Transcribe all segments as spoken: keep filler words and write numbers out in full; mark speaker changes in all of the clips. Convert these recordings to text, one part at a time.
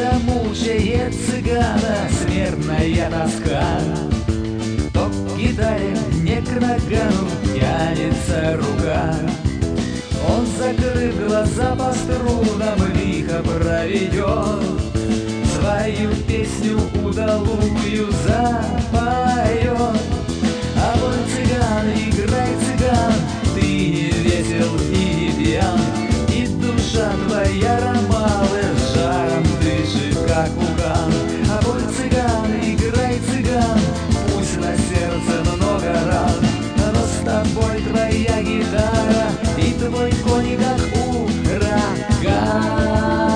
Speaker 1: когда мучает цыгана смертная тоска, то к гитаре не к нагану тянется рука. Он, закрыв глаза по струнам, лихо проведет свою песню удалую запоет. А вон цыган, играй, цыган, ты не весел и не пьян, и душа твоя ромалы с жаром дышит, как вулкан. А вон цыган, играй, цыган, пусть на сердце много ран, но с тобой твоя гитара и твой конь, как ураган.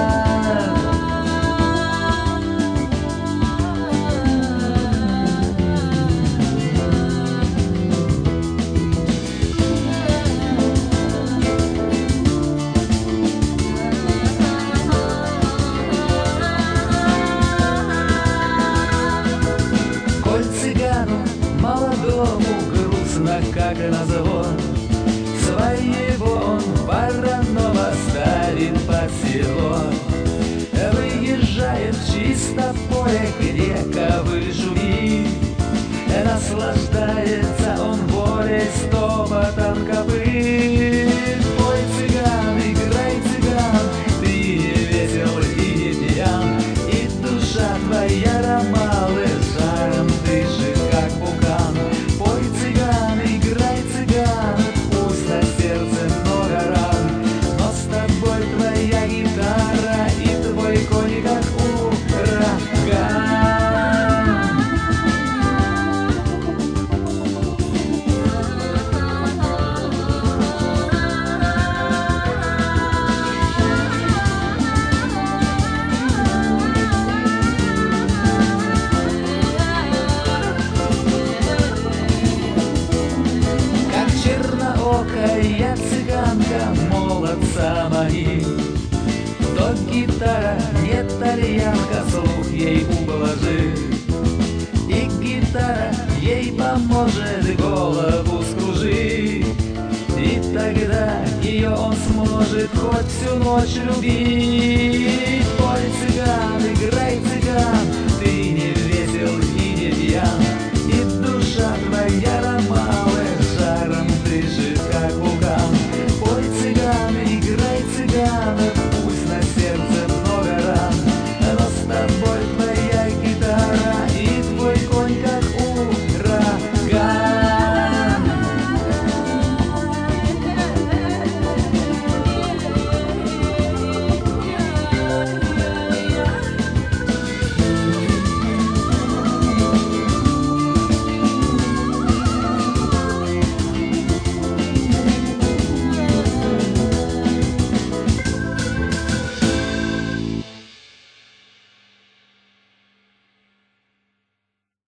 Speaker 1: Коль цыгану молодому грустно, как назло, своего он вороного ставит под село. Выезжает в чисто поле, грековый шумит, наслаждается он волей стопотом копыт. Ой, цыган, играй, цыган, ты не весел и не пьян, и душа твоя ромалы с жаром дышит, как вулкан. Пой, цыган, играй, цыган, пусть на сердце много ран, но с тобой твоя гитара и твой конь, как ураган. Как черноокая цыганка молодца мои, то гитара не тальянка, слух ей ублажит, и гитара ей поможет голову скружить, и тогда ее он сможет хоть всю ночь любить.